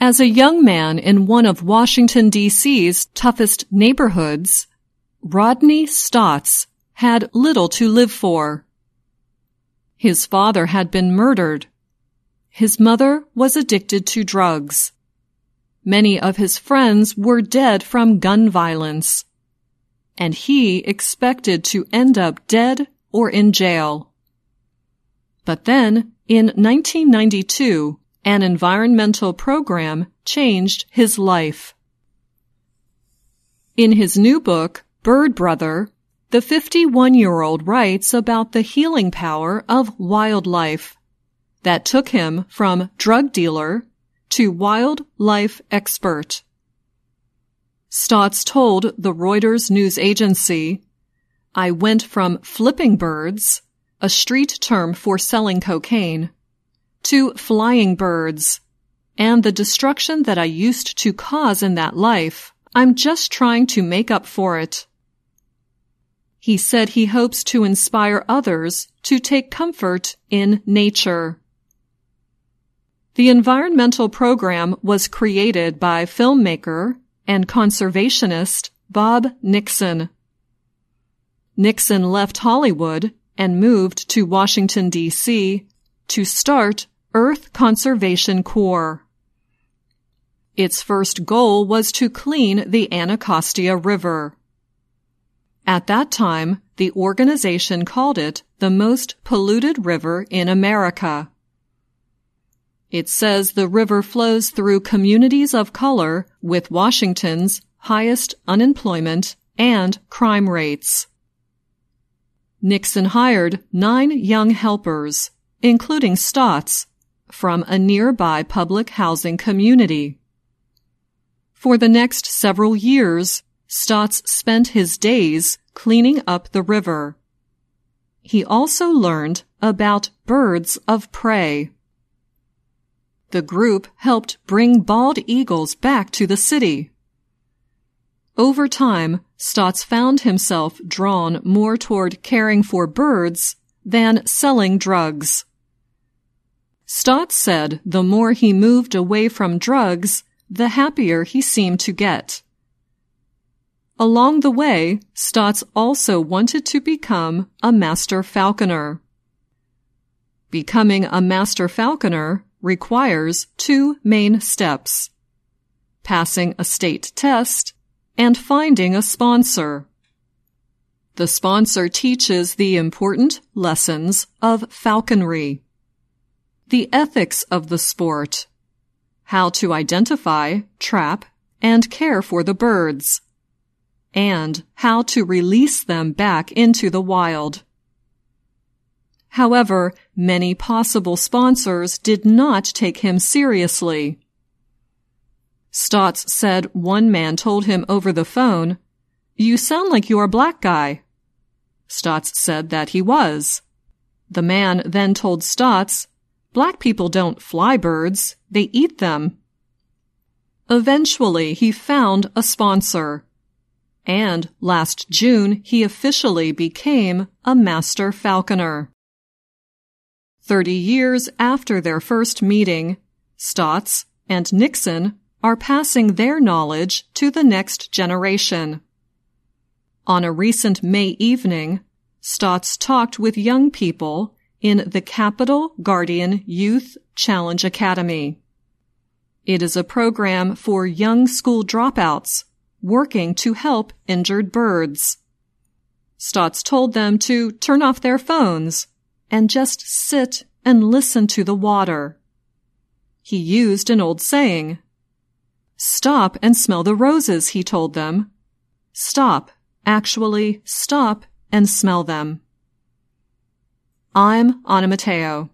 As a young man in one of Washington, D.C.'s toughest neighborhoods, Rodney Stotts had little to live for. His father had been murdered. His mother was addicted to drugs. Many of his friends were dead from gun violence, and he expected to end up dead or in jail. But then, in 1992, an environmental program changed his life. In his new book, Bird Brother, the 51-year-old writes about the healing power of wildlife that took him from drug dealer to wildlife expert. Stotts told the Reuters news agency, "I went from flipping birds, a street term for selling cocaine, to flying birds, and the destruction that I used to cause in that life, I'm just trying to make up for it." He said he hopes to inspire others to take comfort in nature. The environmental program was created by filmmaker and conservationist Bob Nixon. Nixon left Hollywood and moved to Washington, D.C. to start Earth Conservation Corps. Its first goal was to clean the Anacostia River. At that time, the organization called it the most polluted river in America. It says the river flows through communities of color with Washington's highest unemployment and crime rates. Nixon hired 9 young helpers, including Stotts, from a nearby public housing community. For the next several years, Stotts spent his days cleaning up the river. He also learned about birds of prey. The group helped bring bald eagles back to the city. Over time, Stotts found himself drawn more toward caring for birds than selling drugs. Stotts said the more he moved away from drugs, the happier he seemed to get. Along the way, Stotts also wanted to become a master falconer. Becoming a master falconer requires 2 main steps: passing a state test and finding a sponsor. The sponsor teaches the important lessons of falconry, the ethics of the sport, how to identify, trap, and care for the birds, and how to release them back into the wild. However, many possible sponsors did not take him seriously. Stotts said one man told him over the phone, "You sound like you're a black guy." Stotts said that he was. The man then told Stotts, "Black people don't fly birds, they eat them." Eventually, he found a sponsor, and last June he officially became a master falconer. 30 years after their first meeting, Stotts and Nixon are passing their knowledge to the next generation. On a recent May evening, Stotts talked with young people in the Capital Guardian Youth Challenge Academy. It is a program for young school dropouts working to help injured birds. Stotts told them to turn off their phones and just sit and listen to the water. He used an old saying. "Stop and smell the roses," he told them. Actually stop and smell them. I'm Anna Matteo.